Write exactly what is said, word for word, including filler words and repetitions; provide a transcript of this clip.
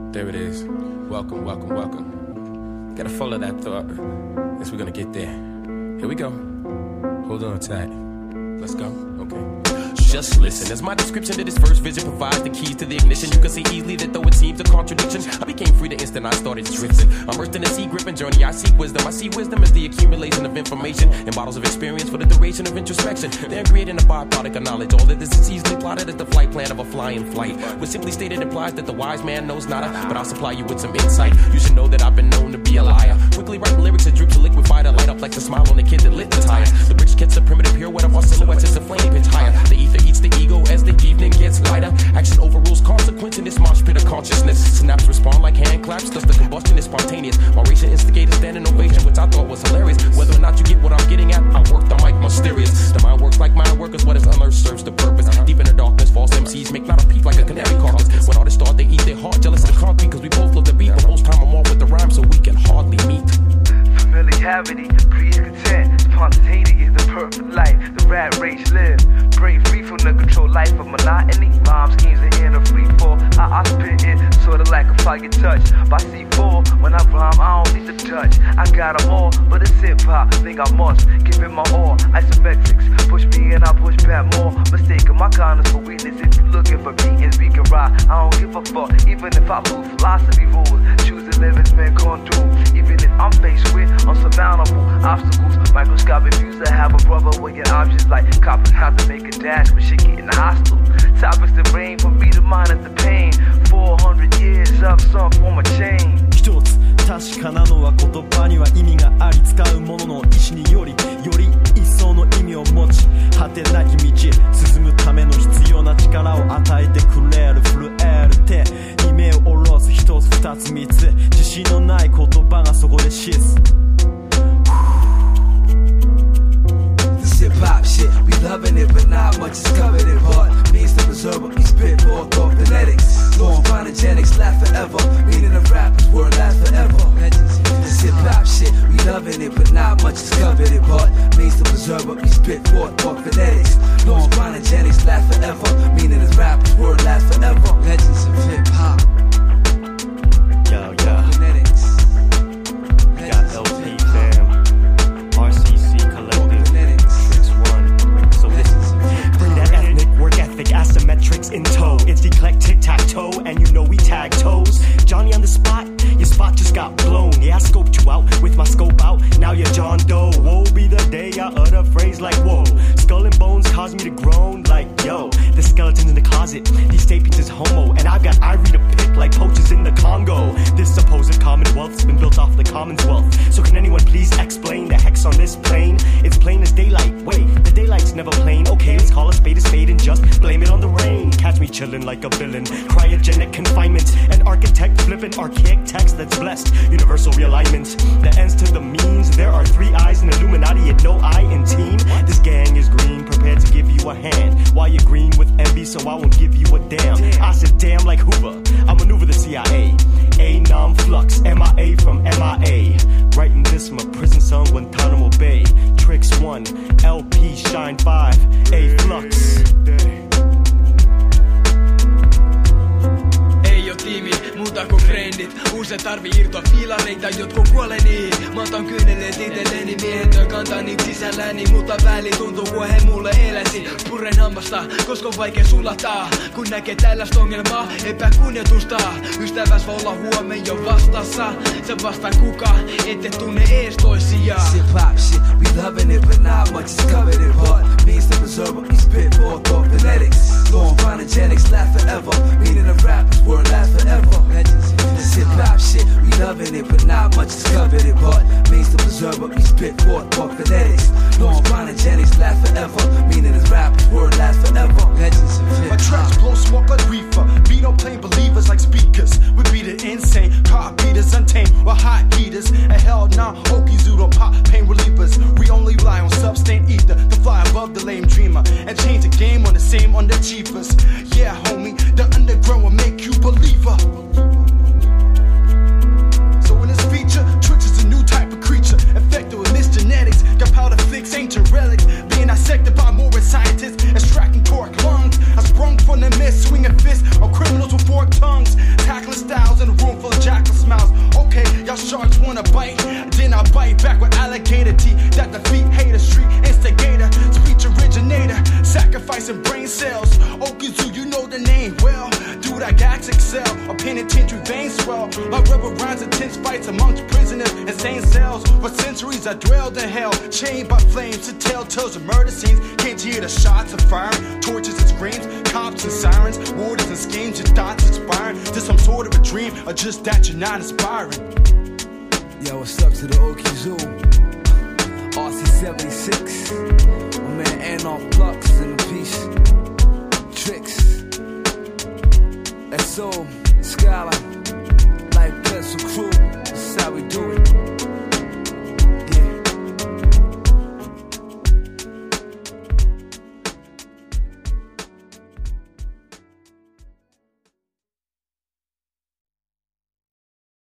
There it is. Welcome, welcome, welcome. Gotta follow that thought. Guess we're gonna get there. Here we go. Hold on tight. Let's go. Okay. Just listen, as my description to this first vision provides the keys to the ignition. You can see easily that though it seems a contradiction, I became free the instant I started drifting. Immersed in a sea gripping journey, I seek wisdom. I see wisdom as the accumulation of information in bottles of experience for the duration of introspection. Then creating a byproduct of knowledge. All of this is easily plotted as the flight plan of a flying flight. What simply stated implies that the wise man knows nada, but I'll supply you with some insight. You should know that I've been known to be a liar. Quickly writing lyrics that drips of liquid fire that light up like the smile on the kid that lit the tires. The bricks catch the primitive pirouette of our silhouettes as the flame pitch higher. The ether eats the ego as the evening gets lighter. Action overrules consequence in this mosh pit of consciousness. Synapses respond like hand claps, thus the combustion is spontaneous. My racing instigated standing ovation, which I thought was hilarious. Whether or not you get what I'm getting at, I work the mic mysterious. The mind works like mind work is what is unearthed serves the purpose. Deep in the darkness, false M Cs make not a peep like a canary carcass. When artists start, they eat their heart, jealous of the concrete, cause we both love the beat. But most time I'm off with the rhyme, so we can hardly meet. Familiarity breeds content. Spontaneity is the perfect life. The rat race live. Break free from the control life of monotony. Rhyme schemes are in a free fall. I, I spit it sorta like a fire touch by C four. When I rhyme, I don't need to touch. I got them all, but it's hip hop. Think I must give it my all. Isometrics push me and I push back more. Mistaking my kindness for weakness. If you're looking for beatings, we can ride. I don't give a fuck, even if I lose philosophy rules. Choose to live as men gon' do. Even if I'm faced with unsurmountable obstacles. Microscopic views that have a brother weighing options like copping out to make a dash when shit get in the hostel. Topics that range from me to mine at the pain. four hundred years of some form of change. 一つ確かなのは言葉には意味があり、使うものの意思によりより一層の意味を持ち、果てなき道へ進むための必要な力を与えてくれる。震える手に目を下ろす、一つ二つ三つ、自信のない言葉がそこでシス。 Hip hop shit, we loving it, but not much is covered in part. Means to preserve what we spit for, thought phonetics. Long phonogenics last forever, meaning the rappers word last forever. This hip hop shit, we loving it, but not much is covered in part. Means to preserve what we spit for, thought phonetics. Long phonogenics last forever, meaning the rappers word last forever. Legends of hip hop. Yo, yo. Phonetics. We got L P fam, R C C collective. Asymmetrics in tow, it's eclectic tic-tac-toe, and you know we tag toes. Johnny on the spot, your spot just got blown. Yeah, I scoped you out with my scope out. Now you're John Doe. Woe be the day I utter a phrase like whoa. Skull and bones cause me to groan like yo. The skeleton's in the closet, these tapings is homo, and I've got ivory to pick like poachers in the Congo. This supposed commonwealth's been built off the commons wealth. So can anyone please explain the hex on this plane? It's plain as daylight. Wait, the daylight's never plain. Okay, let's call a spade a spade and just blame it on the rain. Catch me chillin' like a villain. Cryogenic confinement. An architect flipping archaic text that's blessed. Universal realignment. The ends to the means. There are three eyes in Illuminati and no I in team. This gang is green, prepared to give you a hand. While you're green with envy, so I won't give you a damn. I said damn like Hoover. I maneuver the C I A. A non-flux. M I A from M I A. Writing this from a prison cell in Guantanamo Bay. Tricks one. L P Shine five. A flux. Ei oo tiimi, muutako trendit? Uuse tarvi irtoa fiilareita, jotkut kuoleni. Mä otan kyyneleet itelleni, miehetön kantani sisälläni. Mutta väli tuntuu, kun he mulle eläsi. Purren hammasta, koska on vaikea sulataa. Kun näkee tällaista ongelmaa, epäkunnioitusta. Ystäväs voi olla huomen jo vastassa. Sä vastaan kuka, ette tunne ees toisiaan. Hip hop shit, we loving it, but not much is covered in part. Means to preserve what we spit for, thought phonetics. Long phonogenics last forever, meaning the rappers word last forever. This hip hop shit, we loving it, but not much is covered in part. Means to preserve what we spit for, thought phonetics. Long phonogenics last forever, meaning the rappers word last forever. Legends of hip hop. My tracks blow smoke like reefer. Beat on plain believers like speakers. We beat it insane, car beaters untamed, while hot heaters. And hell nah, Okies who don't pop pain relievers. We only rely on substance ether to fly above the lame dreamer and change the game on the same underachievers. Yeah, homie, the underground will make you believer. So in this feature, Twitch is a new type of creature, infected with misgenetics. Got powder fix, ancient relics, being dissected by more scientists, extracting cork lungs. I wanna bite, then I bite back with alligator teeth that defeat hater, street instigator, speech originator, sacrificing brain cells. Okizu, you know the name well. Dude, I gags excel, a penitentiary vein swell. My rubber rhymes intense fights amongst prisoners, insane cells. For centuries I dwelled in hell, chained by flames to tell tales of murder scenes. Can't you hear the shots of fire, torches and screams, cops and sirens, warders and schemes. Your thoughts inspiring to some sort of a dream, or just that you're not inspiring. Yo, what's up to the Okizu? R C seventy-six, my man Anoff Flux in the piece. Tricks, S O, Scholar, Life Pencil Crew, that's how we do.